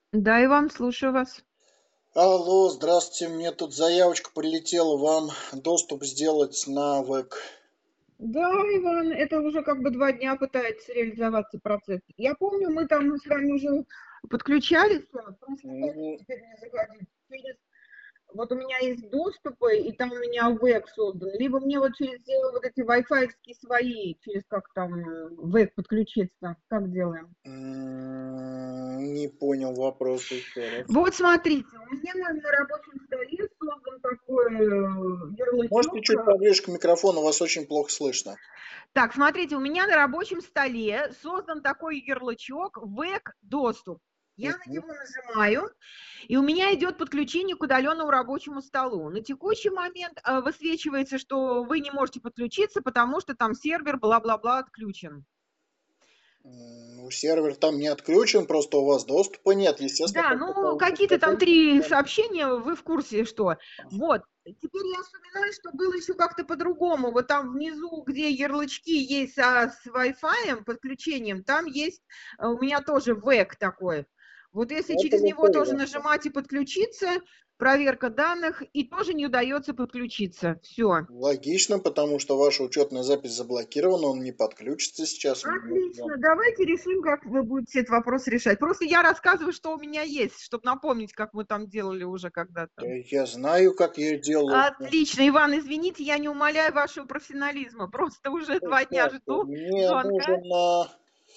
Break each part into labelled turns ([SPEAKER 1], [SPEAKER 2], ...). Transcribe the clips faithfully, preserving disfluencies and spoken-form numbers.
[SPEAKER 1] Да, Иван, слушаю вас.
[SPEAKER 2] Алло, здравствуйте, мне тут заявочка прилетела, вам доступ сделать на ВЭК.
[SPEAKER 1] Да, Иван, это уже как бы два дня пытается реализоваться процесс. Я помню, мы там с вами уже подключались, а, просто как
[SPEAKER 2] Ну,
[SPEAKER 1] теперь мне заходить? Через... Вот у меня есть доступы, и там у меня веб создан. Либо мне вот через э, вот эти Wi-Fi свои, через как там э, веб подключиться. Как делаем?
[SPEAKER 2] м, не понял вопроса еще раз.
[SPEAKER 1] Вот смотрите, у меня на, на рабочем столе создан такой э,
[SPEAKER 2] Можете
[SPEAKER 1] ярлычок.
[SPEAKER 2] чуть
[SPEAKER 1] э,
[SPEAKER 2] поближе к микрофону, вас очень плохо слышно.
[SPEAKER 1] Так, смотрите, у меня на рабочем столе создан такой ярлычок "вэк доступ". Я на
[SPEAKER 2] Мгм.
[SPEAKER 1] него нажимаю, и у меня идет подключение к удаленному рабочему столу. На текущий момент э, высвечивается, что вы не можете подключиться, потому что там сервер бла-бла-бла отключен.
[SPEAKER 2] М, Ну, сервер там не отключен, просто у вас доступа нет. Естественно,
[SPEAKER 1] Да,
[SPEAKER 2] как только
[SPEAKER 1] ну
[SPEAKER 2] вы
[SPEAKER 1] какие-то там
[SPEAKER 2] познакомитесь,
[SPEAKER 1] три
[SPEAKER 2] там-
[SPEAKER 1] сообщения, вы в курсе, что. Вот. Теперь я вспоминаю, что было еще как-то по-другому. Вот там внизу, где ярлычки есть а, с Wi-Fi, подключением, там есть э, у меня тоже вэк такой. Вот если
[SPEAKER 2] это
[SPEAKER 1] через
[SPEAKER 2] вы
[SPEAKER 1] него тоже
[SPEAKER 2] пользоваться.
[SPEAKER 1] нажимать и подключиться, проверка данных, и тоже не удается подключиться. Все.
[SPEAKER 2] Логично, потому что ваша учетная запись заблокирована, он не подключится сейчас. у меня к вам.
[SPEAKER 1] Отлично, давайте решим, как вы будете этот вопрос решать. Просто я рассказываю, что у меня есть, чтобы напомнить, как мы там делали уже когда-то.
[SPEAKER 2] Да я знаю, как я делаю.
[SPEAKER 1] Отлично, Иван, извините, я не умаляю вашего профессионализма. Просто уже два дня
[SPEAKER 2] Так,
[SPEAKER 1] жду
[SPEAKER 2] мне
[SPEAKER 1] звонка.
[SPEAKER 2] нужен, а,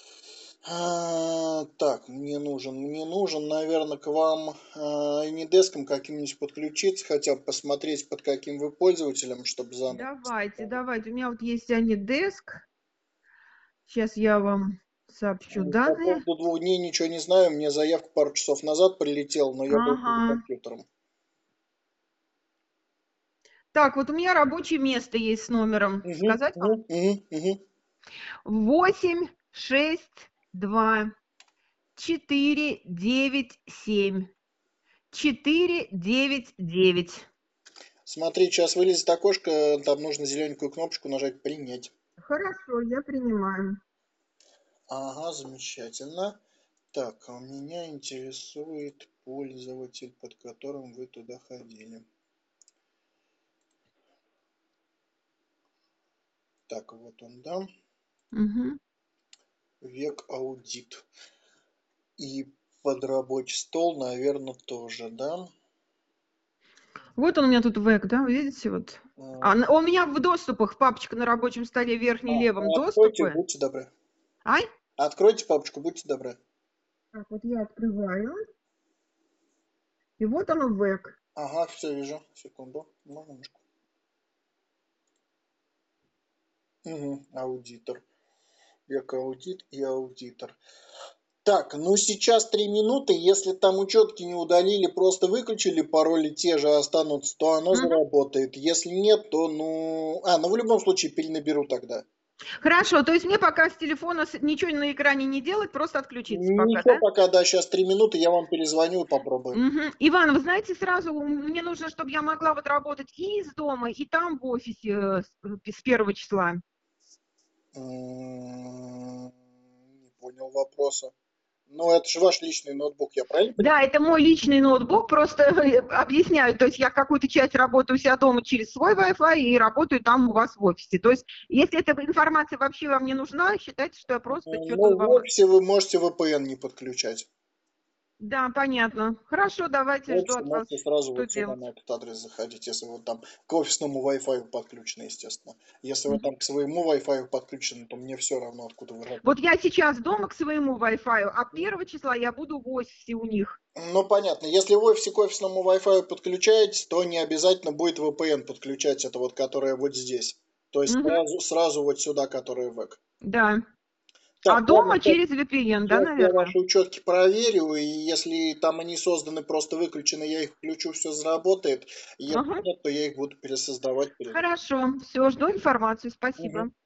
[SPEAKER 2] а, так, мне нужен, мне нужен, наверное, к вам а, Anydesk каким-нибудь подключиться, хотя бы посмотреть, под каким вы пользователем, чтобы заново.
[SPEAKER 1] Давайте, давайте. У меня вот есть Анидеск. Сейчас я вам сообщу
[SPEAKER 2] М, По
[SPEAKER 1] данные.
[SPEAKER 2] поводу двух дней ничего не знаю, мне заявка пару часов назад прилетела, но я был
[SPEAKER 1] Ага.
[SPEAKER 2] перед компьютером.
[SPEAKER 1] Так, вот у меня рабочее место есть с номером.
[SPEAKER 2] Угу,
[SPEAKER 1] Сказать
[SPEAKER 2] угу,
[SPEAKER 1] вам?
[SPEAKER 2] угу, угу.
[SPEAKER 1] Восемь шесть два четыре девять семь четыре девять девять.
[SPEAKER 2] Смотри, сейчас вылезет окошко, там нужно зелененькую кнопочку нажать «Принять».
[SPEAKER 1] Хорошо, я принимаю.
[SPEAKER 2] Ага, замечательно. Так, а меня интересует пользователь, под которым вы туда ходили. Так, вот он, да.
[SPEAKER 1] Угу.
[SPEAKER 2] Век аудит. И под рабочий стол, наверное, тоже, да.
[SPEAKER 1] Вот он у меня тут вэк, да, вы видите, вот.
[SPEAKER 2] М,
[SPEAKER 1] А, у меня в доступах папочка на рабочем столе верхней
[SPEAKER 2] А,
[SPEAKER 1] левом
[SPEAKER 2] откройте,
[SPEAKER 1] доступы.
[SPEAKER 2] будьте добры.
[SPEAKER 1] Ай,
[SPEAKER 2] Откройте папочку, будьте добры.
[SPEAKER 1] так, вот я открываю, и вот оно вэк.
[SPEAKER 2] Ага, все вижу. Секунду. Можно мышку? Угу, аудитор. Век аудит и аудитор. Так, ну сейчас три минуты. Если там учетки не удалили, просто выключили, пароли те же останутся, то оно
[SPEAKER 1] Мгм.
[SPEAKER 2] заработает. Если нет, то ну... А, ну в любом случае перенаберу тогда.
[SPEAKER 1] Хорошо, то есть мне пока с телефона с- ничего на экране не делать, просто отключиться пока,
[SPEAKER 2] Ничего,
[SPEAKER 1] да?
[SPEAKER 2] пока, да, сейчас три минуты, я вам перезвоню и попробуем.
[SPEAKER 1] Мгм. Иван, вы знаете, сразу мне нужно, чтобы я могла вот работать и из дома, и там в офисе э, с, э, с первого числа.
[SPEAKER 2] М, Не понял вопроса. Ну, это же ваш личный ноутбук, я правильно понимаю?
[SPEAKER 1] Да, это мой личный ноутбук, просто э, объясняю, то есть я какую-то часть работаю у себя дома через свой Wi-Fi и работаю там у вас в офисе. То есть если эта информация вообще вам не нужна, считайте, что я просто
[SPEAKER 2] М,
[SPEAKER 1] что-то
[SPEAKER 2] Ну, в
[SPEAKER 1] вам...
[SPEAKER 2] офисе вы можете V P N не подключать.
[SPEAKER 1] Да, понятно. Хорошо,
[SPEAKER 2] В
[SPEAKER 1] давайте жду
[SPEAKER 2] офисе
[SPEAKER 1] от вас,
[SPEAKER 2] можете сразу
[SPEAKER 1] что
[SPEAKER 2] вот сюда
[SPEAKER 1] делать.
[SPEAKER 2] на этот адрес заходить, если вы там к офисному Wi-Fi подключены, естественно. Если вы
[SPEAKER 1] Мгм.
[SPEAKER 2] там к своему Wi-Fi подключены, то мне все равно, откуда вы
[SPEAKER 1] Вот
[SPEAKER 2] работаете.
[SPEAKER 1] я сейчас дома к своему Wi-Fi, а первого числа я буду в офисе у них.
[SPEAKER 2] Ну, понятно. Если в офисе к офисному Wi-Fi подключаетесь, то не обязательно будет V P N подключать, это вот, которое вот здесь. То есть
[SPEAKER 1] Мгм.
[SPEAKER 2] сразу, сразу вот сюда, которое вэк.
[SPEAKER 1] Да. А
[SPEAKER 2] Так, ладно,
[SPEAKER 1] дома
[SPEAKER 2] сейчас
[SPEAKER 1] через V P N, да,
[SPEAKER 2] я все
[SPEAKER 1] наверное?
[SPEAKER 2] ваши учетки проверю, и если там они созданы, просто выключены, я их включу, все заработает. Если
[SPEAKER 1] Ага.
[SPEAKER 2] нет, то я их буду пересоздавать, перезапускать.
[SPEAKER 1] Хорошо. Все, жду информацию.
[SPEAKER 2] Мгм.
[SPEAKER 1] Спасибо.